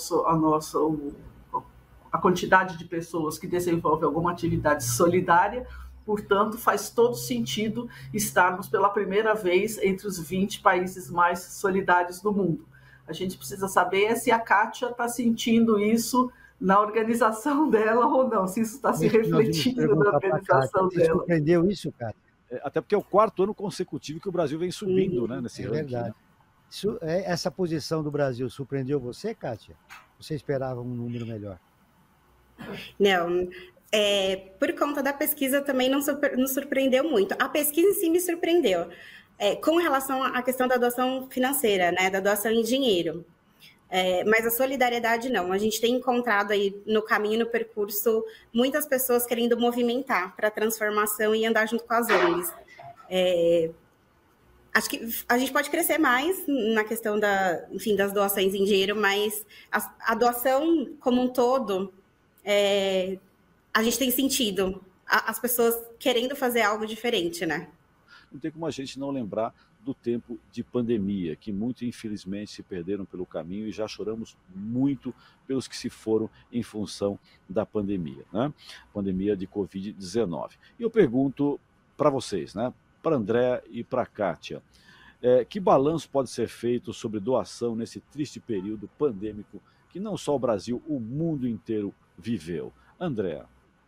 a quantidade de pessoas que desenvolvem alguma atividade solidária. Portanto, faz todo sentido estarmos pela primeira vez entre os 20 países mais solidários do mundo. A gente precisa saber se a Kátia está sentindo isso na organização dela ou não, se isso está se refletindo na organização dela. Você surpreendeu isso, Kátia? Até porque é o quarto ano consecutivo que o Brasil vem subindo, né, nesse ranking. Verdade. Né? Essa posição do Brasil surpreendeu você, Kátia? Você esperava um número melhor? Não. Por conta da pesquisa também não surpreendeu muito. A pesquisa em si me surpreendeu. Com relação à questão da doação financeira, né, da doação em dinheiro. Mas a solidariedade não. A gente tem encontrado aí no caminho, no percurso, muitas pessoas querendo movimentar para a transformação e andar junto com as ONGs. Acho que a gente pode crescer mais na questão das doações em dinheiro, mas a doação como um todo, a gente tem sentido as pessoas querendo fazer algo diferente, né? Não tem como a gente não lembrar do tempo de pandemia, que muito infelizmente se perderam pelo caminho e já choramos muito pelos que se foram em função da pandemia, né? Pandemia de Covid-19. E eu pergunto para vocês, né? Para André e para Kátia, que balanço pode ser feito sobre doação nesse triste período pandêmico que não só o Brasil, o mundo inteiro viveu? André.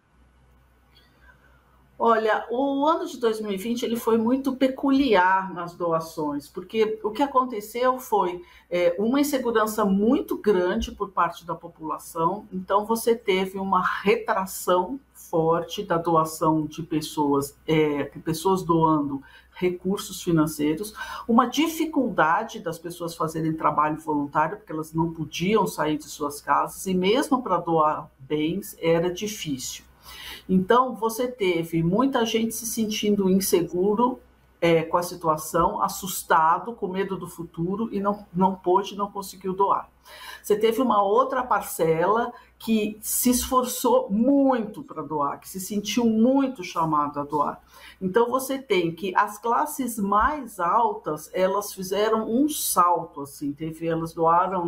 Olha, o ano de 2020 ele foi muito peculiar nas doações, porque o que aconteceu foi uma insegurança muito grande por parte da população, então você teve uma retração forte da doação de pessoas doando recursos financeiros, uma dificuldade das pessoas fazerem trabalho voluntário, porque elas não podiam sair de suas casas, e mesmo para doar bens era difícil. Então, você teve muita gente se sentindo inseguro com a situação, assustado, com medo do futuro e não conseguiu doar. Você teve uma outra parcela que se esforçou muito para doar, que se sentiu muito chamado a doar. Então, você tem que as classes mais altas, elas fizeram um salto, assim, elas doaram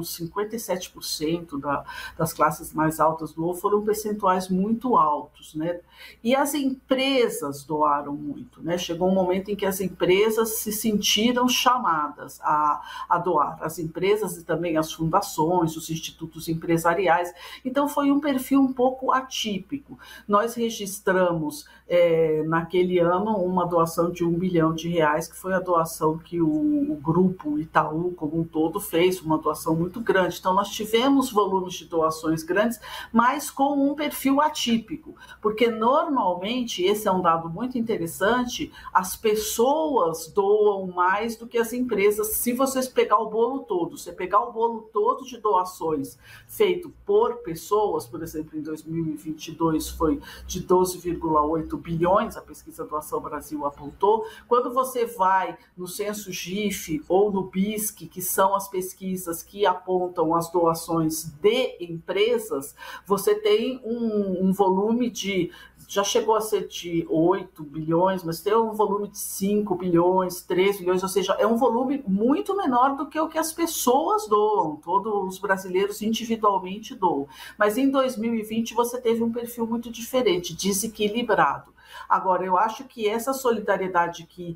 57% das classes mais altas doou, foram percentuais muito altos, né? E as empresas doaram muito, né? Chegou um momento em que as empresas se sentiram chamadas a doar, as empresas e também as fundações, os institutos empresariais. Então, foi um perfil um pouco atípico. Nós registramos, naquele ano, uma doação de R$1 bilhão, que foi a doação que o grupo Itaú, como um todo, fez, uma doação muito grande. Então, nós tivemos volumes de doações grandes, mas com um perfil atípico, porque normalmente, esse é um dado muito interessante, as pessoas doam mais do que as empresas. Se vocês pegar o bolo todo, você pegar o bolo todo de doações feito por pessoas, por exemplo, em 2022 foi de 12,8 bilhões, a pesquisa Doação Brasil apontou. Quando você vai no Censo GIF ou no BISC, que são as pesquisas que apontam as doações de empresas, você tem um volume já chegou a ser de 8 bilhões, mas tem um volume de 5 bilhões, 3 bilhões, ou seja, é um volume muito menor do que o que as pessoas doam, todos os brasileiros individualmente doam. Mas em 2020 você teve um perfil muito diferente, desequilibrado. Agora, eu acho que essa solidariedade que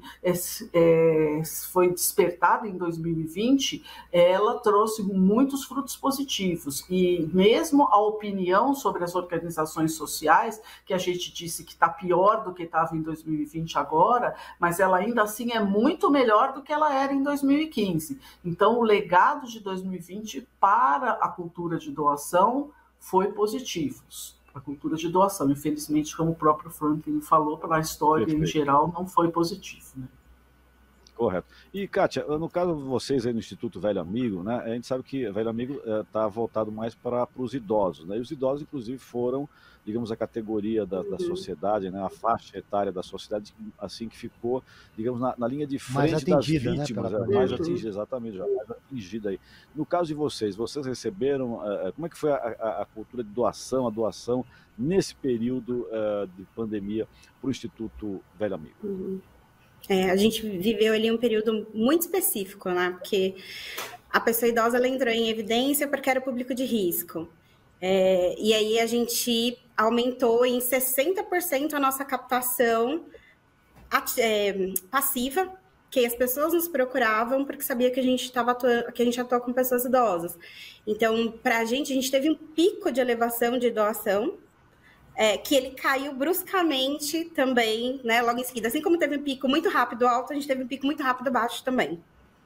foi despertada em 2020, ela trouxe muitos frutos positivos. E mesmo a opinião sobre as organizações sociais, que a gente disse que está pior do que estava em 2020 agora, mas ela ainda assim é muito melhor do que ela era em 2015. Então, o legado de 2020 para a cultura de doação foi positivo. A cultura de doação. Infelizmente, como o próprio Franklin falou, para a história em geral não foi positivo, né? Correto. E, Kátia, no caso de vocês aí no Instituto Velho Amigo, né, a gente sabe que o Velho Amigo está voltado mais para os idosos, né? E os idosos, inclusive, foram, digamos, a categoria da sociedade, né, a faixa etária da sociedade, assim, que ficou, digamos, na linha de frente das vítimas, né, mais atingida, exatamente, já, mais atingida aí. No caso de vocês receberam, como é que foi a cultura de doação, a doação nesse período de pandemia para o Instituto Velho Amigo? A gente viveu ali um período muito específico, né? Porque a pessoa idosa ela entrou em evidência porque era público de risco. E aí a gente aumentou em 60% a nossa captação passiva, que as pessoas nos procuravam porque sabia que a gente atua com pessoas idosas. Então, para a gente teve um pico de elevação de doação, que ele caiu bruscamente também, né, logo em seguida. Assim como teve um pico muito rápido alto, a gente teve um pico muito rápido baixo também.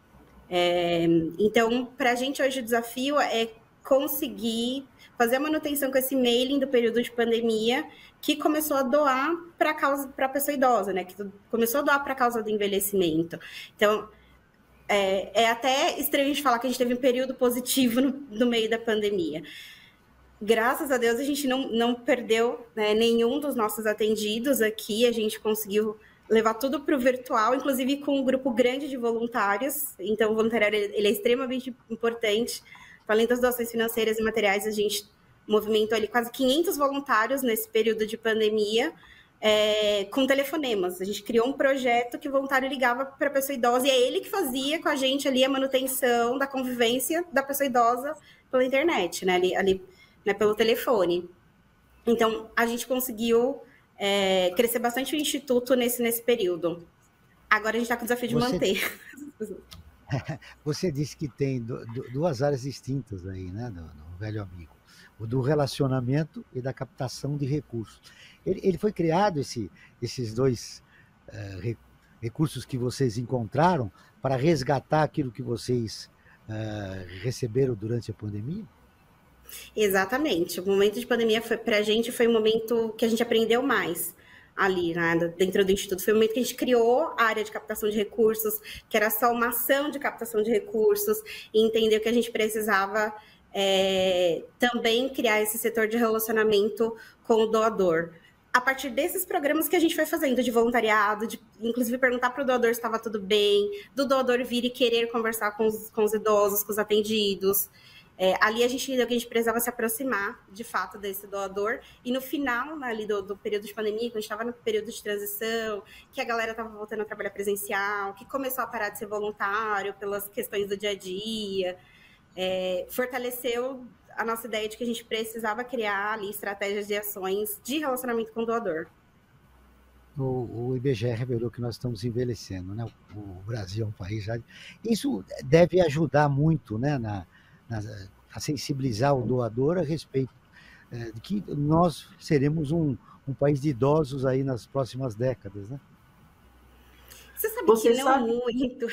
Então, para a gente hoje o desafio é conseguir fazer a manutenção com esse mailing do período de pandemia, que começou a doar para a pessoa idosa, né, que começou a doar para a causa do envelhecimento. Então, é até estranho de falar que a gente teve um período positivo no meio da pandemia. Graças a Deus, a gente não perdeu, né, nenhum dos nossos atendidos aqui. A gente conseguiu levar tudo para o virtual, inclusive com um grupo grande de voluntários. Então, o voluntariado ele é extremamente importante. Além das doações financeiras e materiais, a gente movimentou ali quase 500 voluntários nesse período de pandemia, com telefonemas. A gente criou um projeto que o voluntário ligava para a pessoa idosa e é ele que fazia com a gente ali a manutenção da convivência da pessoa idosa pela internet, né, ali né, pelo telefone. Então, a gente conseguiu crescer bastante o Instituto nesse período. Agora a gente está com o desafio de manter. Você disse que tem duas áreas distintas aí, né, no Velho Amigo. O do relacionamento e da captação de recursos. Ele foi criado, esses dois recursos que vocês encontraram, para resgatar aquilo que vocês receberam durante a pandemia? Exatamente. O momento de pandemia para a gente foi o momento que a gente aprendeu mais ali, né, dentro do Instituto. Foi o momento que a gente criou a área de captação de recursos, que era só uma ação de captação de recursos, e entendeu que a gente precisava também criar esse setor de relacionamento com o doador. a partir desses programas que a gente foi fazendo de voluntariado, de inclusive perguntar para o doador se estava tudo bem, do doador vir e querer conversar com os idosos, com os atendidos. Ali a gente entendeu que a gente precisava se aproximar, de fato, desse doador. E no final, ali do período de pandemia, quando a gente estava no período de transição, que a galera estava voltando a trabalhar presencial, que começou a parar de ser voluntário pelas questões do dia a dia, fortaleceu a nossa ideia de que a gente precisava criar ali estratégias de ações de relacionamento com o doador. O IBGE revelou que nós estamos envelhecendo, né? O Brasil é um país já... Isso deve ajudar muito, né, a sensibilizar o doador a respeito de que nós seremos um país de idosos aí nas próximas décadas, né? Você sabe que não muito,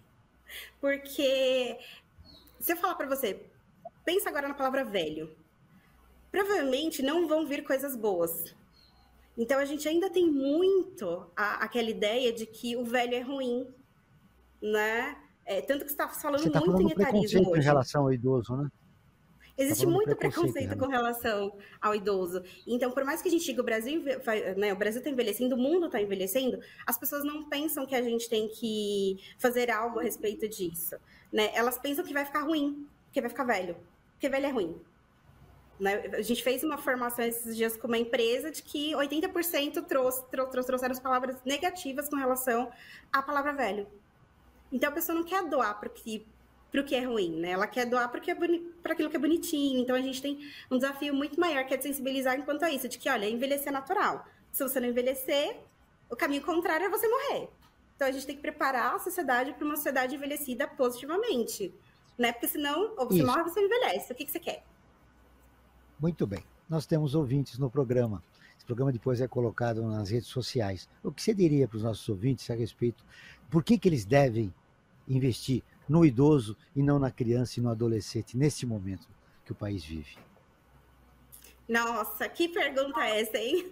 porque se eu falar para você, pensa agora na palavra velho, provavelmente não vão vir coisas boas. Então a gente ainda tem muito aquela ideia de que o velho é ruim, né? Tanto que você está falando você tá muito em etarismo hoje. Em relação ao idoso, né? Existe muito preconceito com relação ao idoso. Então, por mais que a gente diga o Brasil está envelhecendo, o mundo está envelhecendo, as pessoas não pensam que a gente tem que fazer algo a respeito disso, né? Elas pensam que vai ficar ruim, que vai ficar velho, porque velho é ruim. Né? A gente fez uma formação esses dias com uma empresa de que 80% trouxeram as palavras negativas com relação à palavra velho. Então, a pessoa não quer doar para o que é ruim, né? Ela quer doar para aquilo que é bonitinho. Então, a gente tem um desafio muito maior, que é de sensibilizar enquanto a isso, de que, olha, envelhecer é natural. Se você não envelhecer, o caminho contrário é você morrer. Então, a gente tem que preparar a sociedade para uma sociedade envelhecida positivamente, né? Porque senão, ou você morre ou você envelhece. O que você quer? Muito bem. Nós temos ouvintes no programa. Esse programa depois é colocado nas redes sociais. O que você diria para os nossos ouvintes a respeito? Por que eles devem investir no idoso e não na criança e no adolescente, nesse momento que o país vive? Nossa, que pergunta é essa, hein?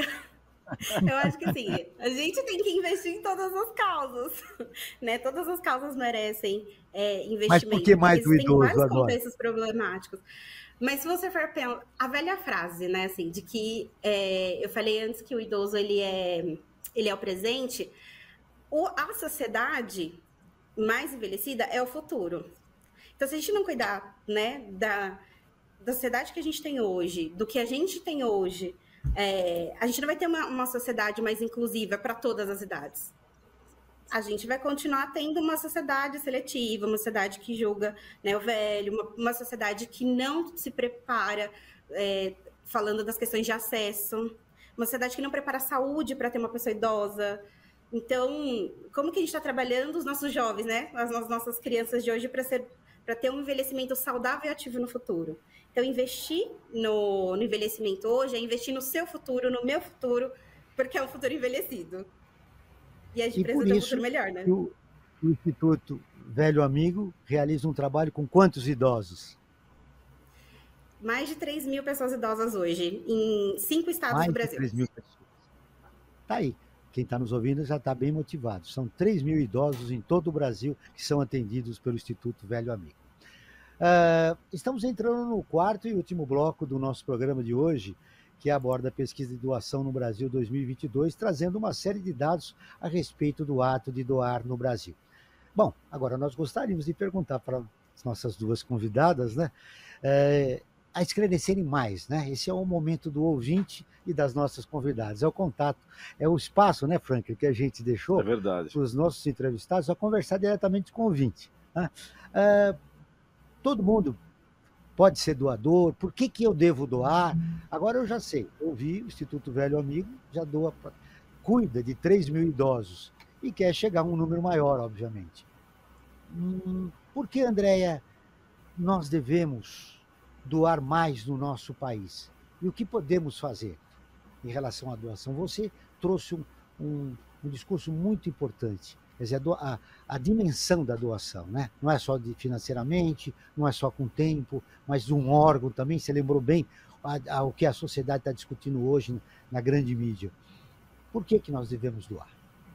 Eu acho que assim, a gente tem que investir em todas as causas, né? Todas as causas merecem investimento. Mas por que mais do idoso agora? Tem vários contextos problemáticos. Mas se você for pensar, a velha frase, né, assim, de que eu falei antes que o idoso ele é o presente, a sociedade mais envelhecida é o futuro. Então, se a gente não cuidar, né, da sociedade que a gente tem hoje, do que a gente tem hoje, a gente não vai ter uma sociedade mais inclusiva para todas as idades. A gente vai continuar tendo uma sociedade seletiva, uma sociedade que julga, né, o velho, uma sociedade que não se prepara, falando das questões de acesso, uma sociedade que não prepara a saúde para ter uma pessoa idosa. Então, como que a gente está trabalhando os nossos jovens, né, as nossas crianças de hoje para ter um envelhecimento saudável e ativo no futuro? Então, investir no envelhecimento hoje é investir no seu futuro, no meu futuro, porque é um futuro envelhecido. E a gente precisa ter um futuro melhor, né? O Instituto Velho Amigo realiza um trabalho com quantos idosos? Mais de 3 mil pessoas idosas hoje, em 5 estados do Brasil. Mais de 3 mil pessoas. Tá aí. Quem está nos ouvindo já está bem motivado. São 3 mil idosos em todo o Brasil que são atendidos pelo Instituto Velho Amigo. Estamos entrando no quarto e último bloco do nosso programa de hoje, que aborda a pesquisa de doação no Brasil 2022, trazendo uma série de dados a respeito do ato de doar no Brasil. Bom, agora nós gostaríamos de perguntar para as nossas duas convidadas, né, a esclarecerem mais, né? Esse é o momento do ouvinte e das nossas convidadas, é o contato, é o espaço, né, Franklin, que a gente deixou para os nossos entrevistados a conversar diretamente com o ouvinte. Né? Todo mundo pode ser doador, por que eu devo doar? Agora eu já sei, eu vi o Instituto Velho Amigo, já doa, cuida de 3 mil idosos e quer chegar a um número maior, obviamente. Por que, Andréia, nós devemos doar mais no nosso país? E o que podemos fazer em relação à doação? Você trouxe um discurso muito importante. Quer dizer, a dimensão da doação, né? Não é só financeiramente, não é só com tempo, mas um órgão também. Você lembrou bem o que a sociedade está discutindo hoje na grande mídia. Por que nós devemos doar?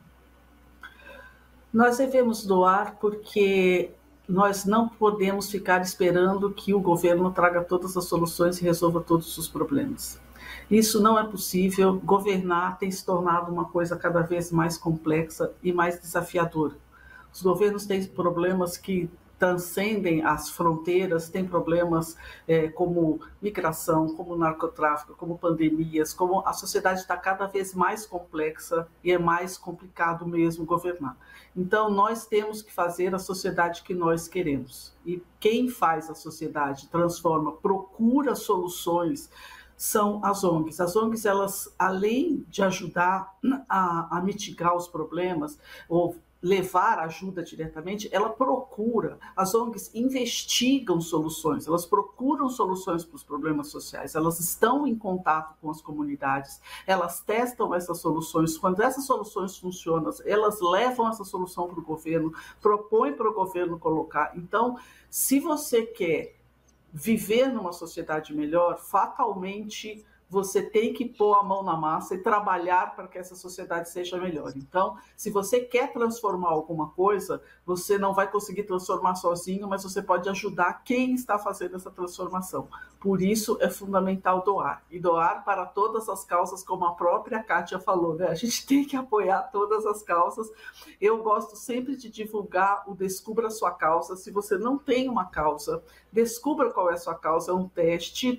Nós devemos doar porque nós não podemos ficar esperando que o governo traga todas as soluções e resolva todos os problemas. Isso não é possível. Governar tem se tornado uma coisa cada vez mais complexa e mais desafiadora. Os governos têm problemas que transcendem as fronteiras, têm problemas como migração, como narcotráfico, como pandemias, como a sociedade está cada vez mais complexa e é mais complicado mesmo governar. Então, nós temos que fazer a sociedade que nós queremos. E quem faz a sociedade, transforma, procura soluções, são as ONGs. As ONGs, elas, além de ajudar a mitigar os problemas, ou levar ajuda diretamente, ela procura, as ONGs investigam soluções, elas procuram soluções para os problemas sociais, elas estão em contato com as comunidades, elas testam essas soluções, quando essas soluções funcionam, elas levam essa solução para o governo, propõem para o governo colocar. Então, se você quer viver numa sociedade melhor, fatalmente você tem que pôr a mão na massa e trabalhar para que essa sociedade seja melhor. Então, se você quer transformar alguma coisa, você não vai conseguir transformar sozinho, mas você pode ajudar quem está fazendo essa transformação. Por isso, é fundamental doar. E doar para todas as causas, como a própria Kátia falou, né? A gente tem que apoiar todas as causas. Eu gosto sempre de divulgar o Descubra a Sua Causa. Se você não tem uma causa, descubra qual é a sua causa. É um teste,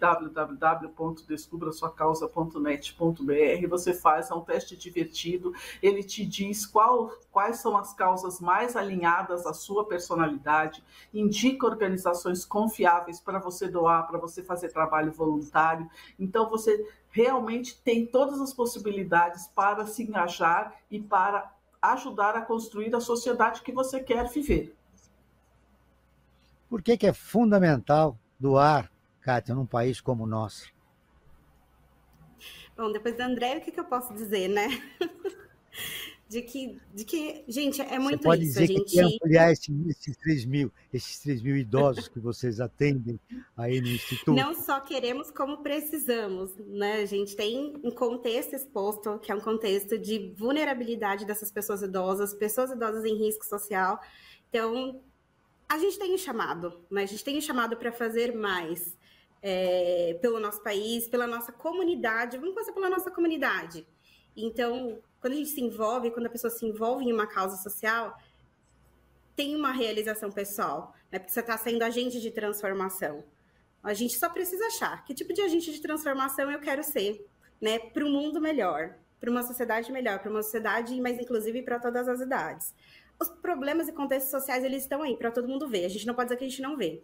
www.descubrasuacausa.net.br. Você faz, é um teste divertido. Ele te diz quais são as causas mais alinhadas à sua personalidade, indica organizações confiáveis para você doar, para você fazer trabalho voluntário. Então, você realmente tem todas as possibilidades para se engajar e para ajudar a construir a sociedade que você quer viver. Por que é fundamental doar, Kátia, num país como o nosso? Bom, depois da Andréia, o que eu posso dizer, né? De que, gente, é muito isso. Você pode dizer que quer ampliar esses 3 mil idosos que vocês atendem aí no Instituto? Não só queremos, como precisamos, né? A gente tem um contexto exposto, que é um contexto de vulnerabilidade dessas pessoas idosas em risco social. Então, a gente tem um chamado, né? A gente tem um chamado para fazer mais pelo nosso país, pela nossa comunidade. Vamos começar pela nossa comunidade. Então, quando a gente se envolve, quando a pessoa se envolve em uma causa social, tem uma realização pessoal, né? Porque você está sendo agente de transformação. A gente só precisa achar que tipo de agente de transformação eu quero ser, né? Para um mundo melhor, para uma sociedade melhor, para uma sociedade mais inclusive para todas as idades. Os problemas e contextos sociais, eles estão aí para todo mundo ver. A gente não pode dizer que a gente não vê.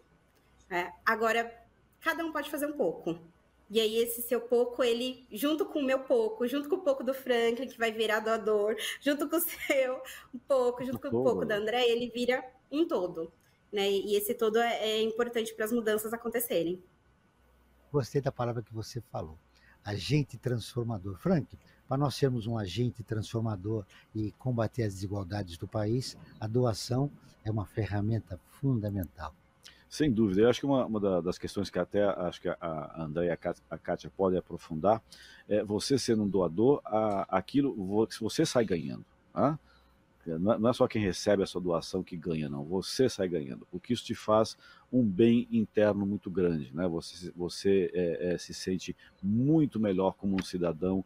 Agora, cada um pode fazer um pouco. E aí, esse seu pouco, ele, junto com o meu pouco, junto com o pouco do Franklin, que vai virar doador, junto com o seu um pouco, junto com o pouco da André, ele vira um todo, né? E esse todo é importante para as mudanças acontecerem. Gostei da palavra que você falou, agente transformador. Franklin, para nós sermos um agente transformador e combater as desigualdades do país, a doação é uma ferramenta fundamental. Sem dúvida. Eu acho que uma das questões que até acho que a André e a Kátia podem aprofundar é você sendo um doador, aquilo você sai ganhando. Tá? Não é só quem recebe a sua doação que ganha, não. Você sai ganhando, porque isso te faz um bem interno muito grande, né? Você se sente muito melhor como um cidadão,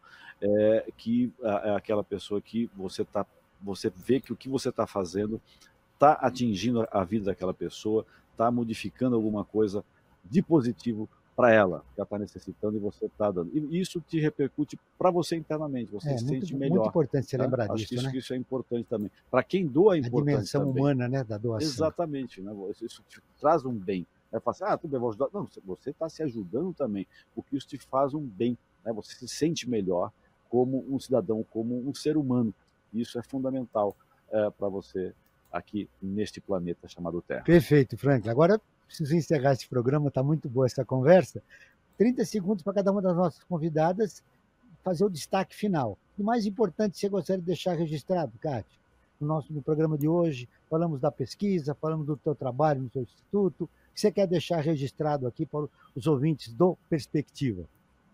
que aquela pessoa que você vê que o que você está fazendo está atingindo a vida daquela pessoa, está modificando alguma coisa de positivo para ela, que ela está necessitando e você está dando. E isso te repercute para você internamente, você se sente melhor. Muito importante você lembrar Acho disso, que isso é importante também. Para quem doa é importante também. A dimensão humana, né, da doação. Exatamente. Né? Isso te traz um bem. Aí fala assim, tudo bem, vou ajudar. Não, você está se ajudando também, porque isso te faz um bem. Né? Você se sente melhor como um cidadão, como um ser humano. Isso é fundamental para você aqui neste planeta chamado Terra. Perfeito, Franklin. Agora, preciso encerrar esse programa, está muito boa essa conversa. 30 segundos para cada uma das nossas convidadas fazer o destaque final. E mais importante, você gostaria de deixar registrado, Kátia? No programa de hoje, falamos da pesquisa, falamos do teu trabalho no seu instituto. O que você quer deixar registrado aqui para os ouvintes do Perspectiva?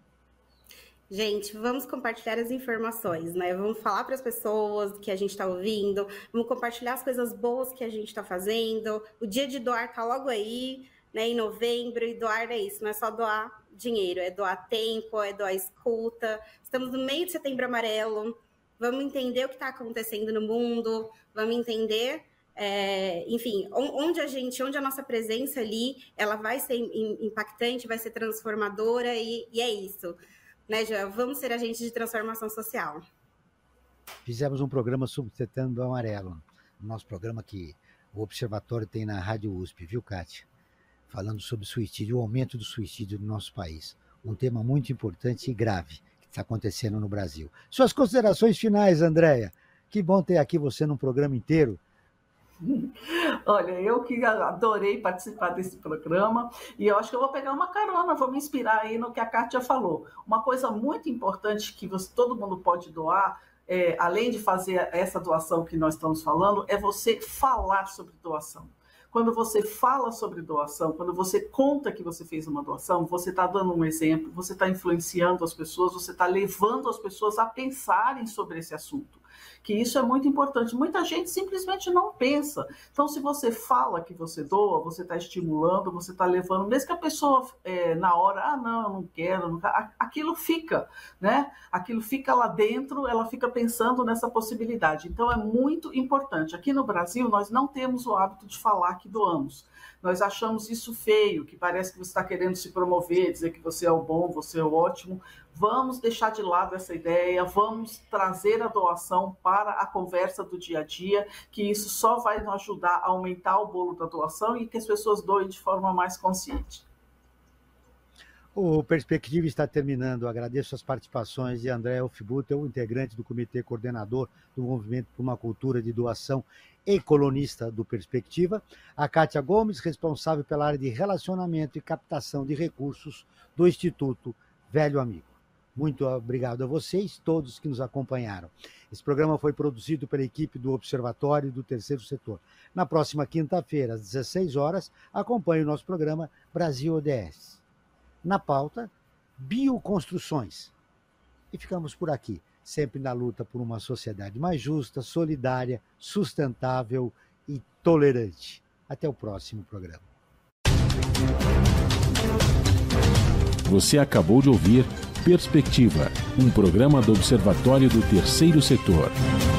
Gente, vamos compartilhar as informações, né? Vamos falar para as pessoas que a gente está ouvindo, vamos compartilhar as coisas boas que a gente está fazendo. O dia de doar está logo aí, né? Em novembro, e doar é isso, não é só doar dinheiro, é doar tempo, é doar escuta. Estamos no meio de Setembro Amarelo, vamos entender o que está acontecendo no mundo, vamos entender, enfim, onde a nossa presença ali, ela vai ser impactante, vai ser transformadora, e é isso, né, Joel? Vamos ser agentes de transformação social. Fizemos um programa sobre Setembro Amarelo, nosso programa que o Observatório tem na Rádio USP, viu, Kátia? Falando sobre suicídio, o aumento do suicídio no nosso país. Um tema muito importante e grave que está acontecendo no Brasil. Suas considerações finais, Andréia. Que bom ter aqui você num programa inteiro. Olha, eu que adorei participar desse programa e eu acho que eu vou pegar uma carona, vou me inspirar aí no que a Kátia falou. Uma coisa muito importante que todo mundo pode doar, além de fazer essa doação que nós estamos falando, é você falar sobre doação. Quando você fala sobre doação, quando você conta que você fez uma doação, você está dando um exemplo, você está influenciando as pessoas, você está levando as pessoas a pensarem sobre esse assunto. Que isso é muito importante. Muita gente simplesmente não pensa. Então, se você fala que você doa, você está estimulando, você está levando, mesmo que a pessoa na hora, não, eu não quero, aquilo fica, né? Aquilo fica lá dentro, ela fica pensando nessa possibilidade. Então, é muito importante. Aqui no Brasil, nós não temos o hábito de falar que doamos. Nós achamos isso feio, que parece que você está querendo se promover, dizer que você é o bom, você é o ótimo. Vamos deixar de lado essa ideia, vamos trazer a doação para a conversa do dia a dia, que isso só vai nos ajudar a aumentar o bolo da doação e que as pessoas doem de forma mais consciente. O Perspectiva está terminando. Agradeço as participações de Andréia Aufbuter, o integrante do Comitê Coordenador do Movimento por uma Cultura de Doação e colunista do Perspectiva, a Kátia Gomes, responsável pela área de relacionamento e captação de recursos do Instituto Velho Amigo. Muito obrigado a vocês, todos que nos acompanharam. Esse programa foi produzido pela equipe do Observatório do Terceiro Setor. Na próxima quinta-feira, às 16 horas, acompanhe o nosso programa Brasil ODS. Na pauta, bioconstruções. E ficamos por aqui, sempre na luta por uma sociedade mais justa, solidária, sustentável e tolerante. Até o próximo programa. Você acabou de ouvir Perspectiva, um programa do Observatório do Terceiro Setor.